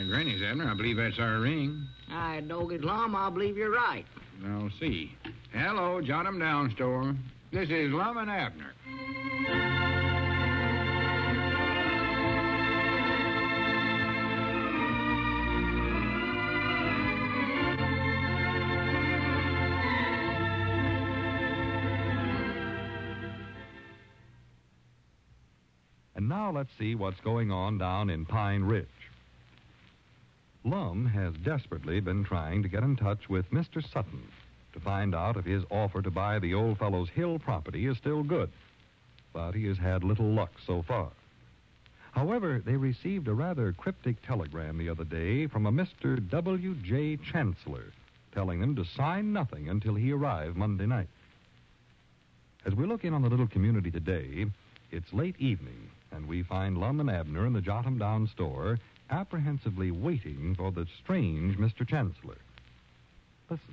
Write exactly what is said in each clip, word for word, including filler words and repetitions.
Granny's, Abner. I believe that's our ring. Aye, Doggy Lum, I believe you're right. I'll see. Hello, Jot 'em Down store. This is Lum and Abner. And now let's see what's going on down in Pine Ridge. Lum has desperately been trying to get in touch with Mister Sutton to find out if his offer to buy the old fellow's hill property is still good. But he has had little luck so far. However, they received a rather cryptic telegram the other day from a Mister W J Chancellor telling them to sign nothing until he arrived Monday night. As we look in on the little community today, it's late evening, and we find Lum and Abner in the Jot 'em Down store apprehensively waiting for the strange Mister Chancellor. Listen.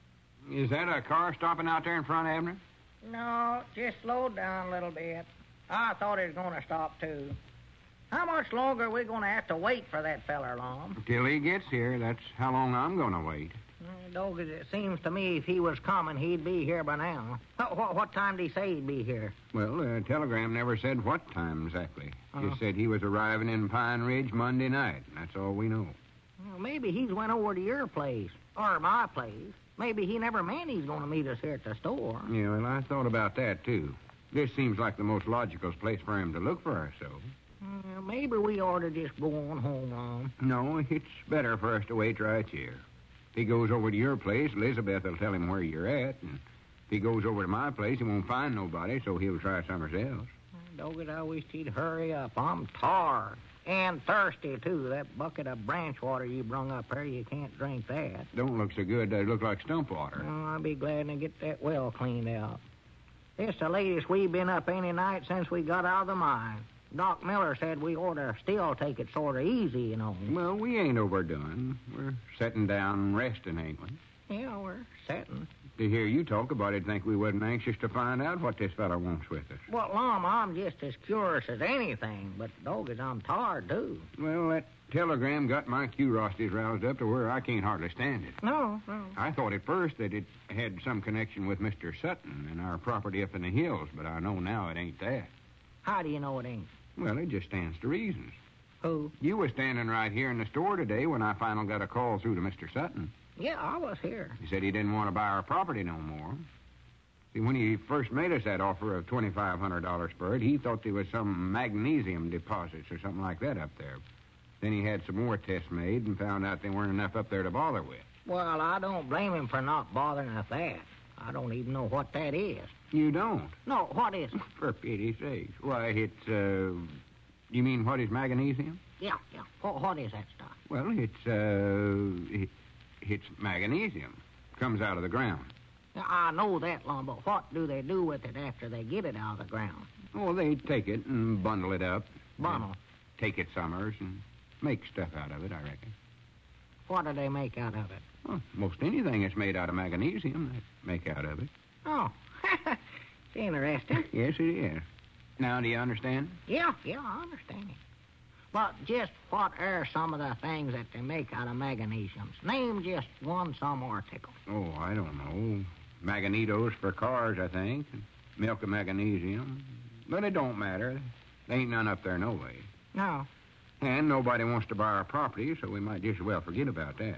Is that a car stopping out there in front, Abner? No, just slowed down a little bit. I thought it was going to stop, too. How much longer are we going to have to wait for that feller, Lum? Till he gets here. That's how long I'm going to wait. Mm, Doggy, it seems to me if he was coming, he'd be here by now. What, what, what time did he say he'd be here? Well, the telegram never said what time exactly. Uh-huh. Just said he was arriving in Pine Ridge Monday night. That's all we know. Well, maybe he's went over to your place, or my place. Maybe he never meant he's going to meet us here at the store. Yeah, well, I thought about that, too. This seems like the most logical place for him to look for us, so. Uh, maybe we ought to just go on home, Lum. No, it's better for us to wait right here. If he goes over to your place, Elizabeth will tell him where you're at, and if he goes over to my place, he won't find nobody, so he'll try somewhere else. Doggy, I wish he'd hurry up. I'm tired. And thirsty, too. That bucket of branch water you brung up here, you can't drink that. Don't look so good. They look like stump water. Oh, I'll be glad to get that well cleaned out. This the latest we've been up any night since we got out of the mine. Doc Miller said we ought to still take it sort of easy, you know. Well, we ain't overdone. We're sitting down and resting, ain't we? Yeah, we're setting. To hear you talk about it, think we wasn't anxious to find out what this fellow wants with us. Well, Lum, I'm just as curious as anything, but doggies, I'm tired, too. Well, that telegram got my curiosity roused up to where I can't hardly stand it. No, no. I thought at first that it had some connection with Mister Sutton and our property up in the hills, but I know now it ain't that. How do you know it ain't? Well, it just stands to reasons. Who? You was standing right here in the store today when I finally got a call through to Mister Sutton. Yeah, I was here. He said he didn't want to buy our property no more. See, when he first made us that offer of twenty-five hundred dollars for it, he thought there was some magnesium deposits or something like that up there. Then he had some more tests made and found out there weren't enough up there to bother with. Well, I don't blame him for not bothering with that. I don't even know what that is. You don't? No, what is it? For pity's sake. Why, it's, uh... You mean what is magnesium? Yeah, yeah. What, what is that stuff? Well, it's, uh... It, it's magnesium. Comes out of the ground. I know that, Lum, but what do they do with it after they get it out of the ground? Well, they take it and bundle it up. Bundle? Take it summers and make stuff out of it, I reckon. What do they make out of it? Well, most anything that's made out of magnesium, they make out of it. Oh, it's interesting. Yes, it is. Now, do you understand? Yeah, yeah, I understand it. But just what are some of the things that they make out of magnesiums? Name just one some article. Oh, I don't know. Magnetos for cars, I think. Milk of magnesium. But it don't matter. There ain't none up there no way. No. And nobody wants to buy our property, so we might just as well forget about that.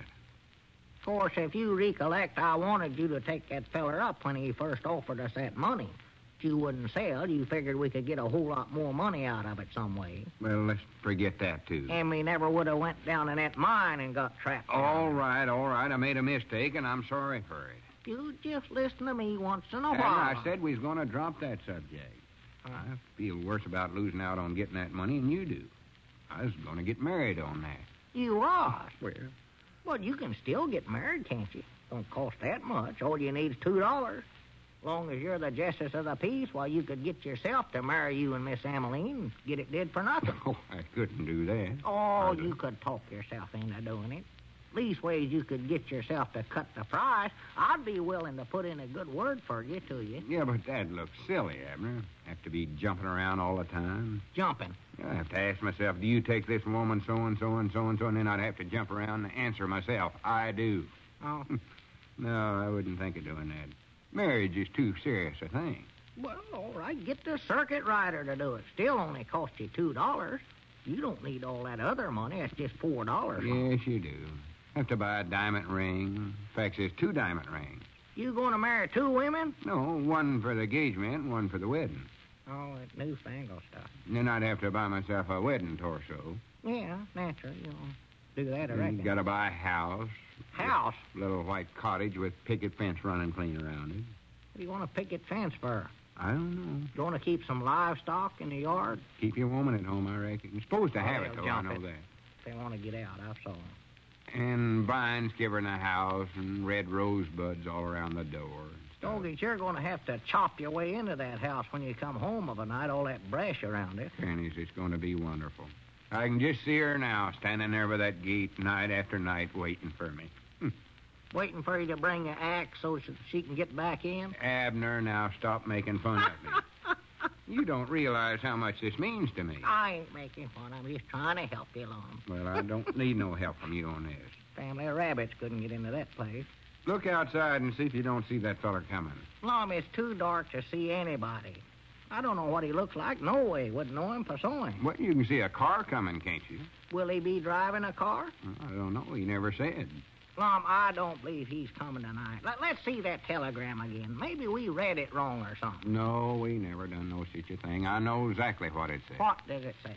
Of course, if you recollect, I wanted you to take that feller up when he first offered us that money. If you wouldn't sell, you figured we could get a whole lot more money out of it some way. Well, let's forget that, too. And we never would have went down in that mine and got trapped. All right, all right. I made a mistake, and I'm sorry for it. You just listen to me once in a And while. I said we was going to drop that subject. I feel worse about losing out on getting that money than you do. I was going to get married on that. You are? Well, Well, you can still get married, can't you? Don't cost that much. All you need is two dollars. As long as you're the justice of the peace, why, you could get yourself to marry you and Miss Emmeline and get it did for nothing. oh, I couldn't do that. Oh, you could talk yourself into doing it. Leastways, you could get yourself to cut the price. I'd be willing to put in a good word for you to you. Yeah, but that looks silly, Abner. Have to be jumping around all the time. Jumping. I have to ask myself, do you take this woman so-and-so and so-and-so, and then I'd have to jump around and answer myself, I do. Oh. No, I wouldn't think of doing that. Marriage is too serious a thing. Well, all right, get the circuit rider to do it. Still only cost you two dollars. You don't need all that other money. It's just four dollars. Yes, you do. Have to buy a diamond ring. In fact, there's two diamond rings. You going to marry two women? No, one for the engagement and one for the wedding. Oh, that newfangled stuff. And then I'd have to buy myself a wedding torso. Yeah, naturally. You know, do that, I You reckon. got to buy a house. House? A little white cottage with picket fence running clean around it. What do you want a picket fence for? I don't know. You want to keep some livestock in the yard? Keep your woman at home, I reckon. You're supposed to Oh, have it, they'll though. I jump know it. that. They want to get out, I saw. And vines covering the house and red rosebuds all around the door. and stuff. Stogies, you're going to have to chop your way into that house when you come home of a night, all that brush around it. Pennies, it's going to be wonderful. I can just see her now, standing there by that gate night after night waiting for me. Waiting for you to bring your axe so she- she can get back in. Abner, now stop making fun of me. You don't realize how much this means to me. I ain't making fun. I'm just trying to help you along. Well, I don't need no help from you on this. Family of rabbits couldn't get into that place. Look outside and see if you don't see that feller coming. Lom, it's too dark to see anybody. I don't know what he looks like. No way. Wouldn't know him for saw him. Well, you can see a car coming, can't you? Will he be driving a car? I don't know. He never said. Lom, I don't believe he's coming tonight. Let, let's see that telegram again. Maybe we read it wrong or something. No, we never done no such a thing. I know exactly what it said. What does it say?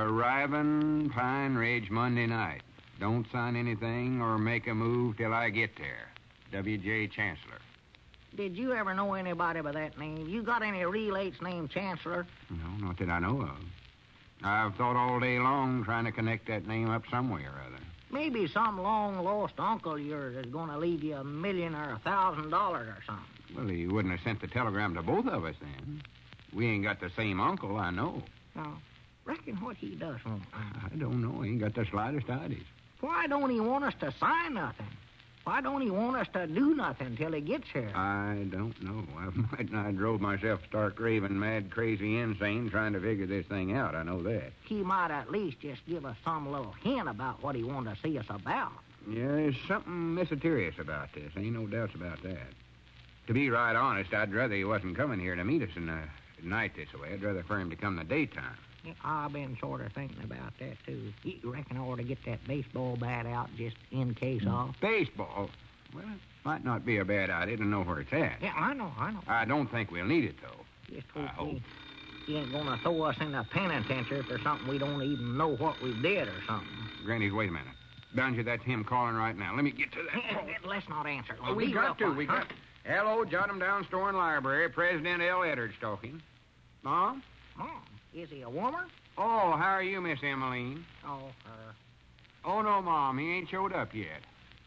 Arriving Pine Ridge Monday night. Don't sign anything or make a move till I get there. W J. Chancellor. Did you ever know anybody by that name? You got any relates named Chancellor? No, not that I know of. I've thought all day long trying to connect that name up some way or other. Maybe some long-lost uncle of yours is going to leave you a million or a thousand dollars or something. Well, he wouldn't have sent the telegram to both of us then. We ain't got the same uncle, I know. Now, reckon what he does want. I don't know. He ain't got the slightest idea. Why don't he want us to sign nothing? Why don't he want us to do nothing till he gets here? I don't know. I might not drove myself stark raving, mad, crazy, insane trying to figure this thing out. I know that. He might at least just give us some little hint about what he wanted to see us about. Yeah, there's something mysterious about this. Ain't no doubts about that. To be right honest, I'd rather he wasn't coming here to meet us in the night this way. I'd rather for him to come in the daytime. Yeah, I've been sort of thinking about that, too. You reckon I ought to get that baseball bat out just in case of? Baseball? Well, it might not be a bad idea to know where it's at. Yeah, I know, I know. I don't think we'll need it, though. Just I hope hope. he, he ain't going to throw us in the penitentiary for something we don't even know what we did or something. Granny, wait a minute. Bound that's him calling right now. Let me get to that. Yeah, Let's not answer. Oh, we Be got real to. We quiet, got. Hello, Jot 'em Down Store and Library. President L. Eddard's talking. Mom? huh? Mom, is he a woman? Oh, how are you, Miss Emmeline? Oh, uh, Oh, no, Mom. He ain't showed up yet.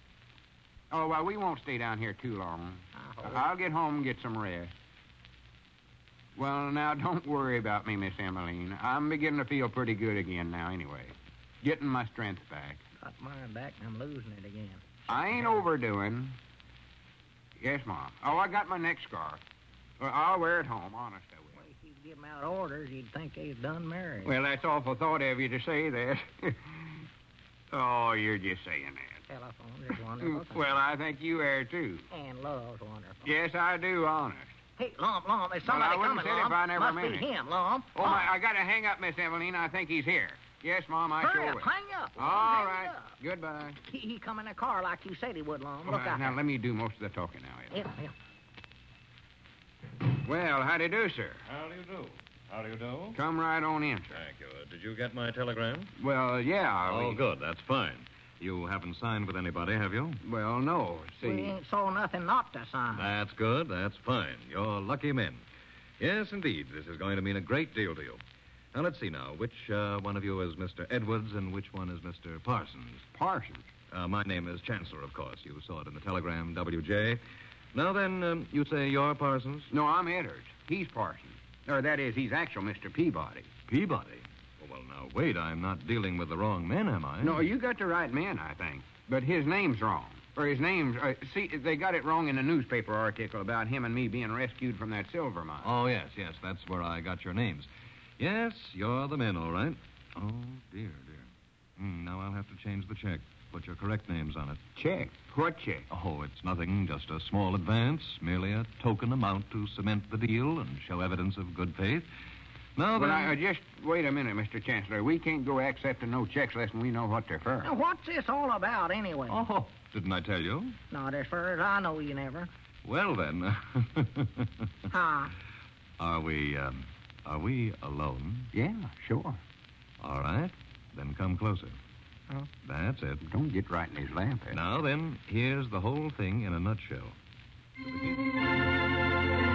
Oh, well, we won't stay down here too long. I hope. I'll get home and get some rest. Well, now, don't worry about me, Miss Emmeline. I'm beginning to feel pretty good again now, anyway. Getting my strength back. Got mine back and I'm losing it again. I ain't overdoing. Yes, Mom. Oh, I got my neck scarf. Well, I'll wear it home, honest I will. Well, if you give 'em out orders, you'd think they's done married. Well, that's awful thought of you to say that. Oh, you're just saying that. Telephone is wonderful. Well, I think you are, too. And love's wonderful. Yes, I do, honest. Hey, Lum, Lum, there's Well, I somebody wouldn't coming, say it Lum. if I never Must meant be it. him, Lum. Oh, Lum. my, I got to hang up, Miss Eveline. I think he's here. Yes, Mom, I Hurry sure up, will. hang up. Lum, All hang right. up. Goodbye. He, he come in a car like you said he would, Lum. Look Well, out. now, there. let me do most of the talking now. Ed. Yeah, yeah. Well, how do you do, sir? How do you do? How do you do? Come right on in, sir. Thank you. Uh, did you get my telegram? Well, yeah. Oh, we- good. That's fine. You haven't signed with anybody, have you? Well, no. See. We ain't saw nothing not to sign. That's good. That's fine. You're lucky men. Yes, indeed. This is going to mean a great deal to you. Now, let's see now. Which uh, one of you is Mister Edwards and which one is Mister Parsons? Parsons. Uh, my name is Chancellor, of course. You saw it in the telegram, W J. Now then, um, you say you're Parsons? No, I'm Edwards. He's Parsons. Or that is, he's actual Mister Peabody. Peabody. Oh, well, now, wait. I'm not dealing with the wrong men, am I? No, you got the right man, I think. But his name's wrong. Or his name's... Uh, see, they got it wrong in the newspaper article about him and me being rescued from that silver mine. Oh, yes, yes. That's where I got your names. Yes, you're the men, all right. Oh, dear, dear. Hmm, now I'll have to change the check. Put your correct names on it. Check? What check? Oh, it's nothing. Just a small advance. Merely a token amount to cement the deal and show evidence of good faith. Now, But then... I, uh, just wait a minute, Mister Chancellor. We can't go accepting no checks unless we know what they're for. Now, what's this all about, anyway? Oh, didn't I tell you? Not as far as I know, you never. Well, then... Huh? Are we, um, are we alone? Yeah, sure. All right. Then come closer. Oh. That's it. Don't get right in his lap. eh? Now, then, here's the whole thing in a nutshell. To begin-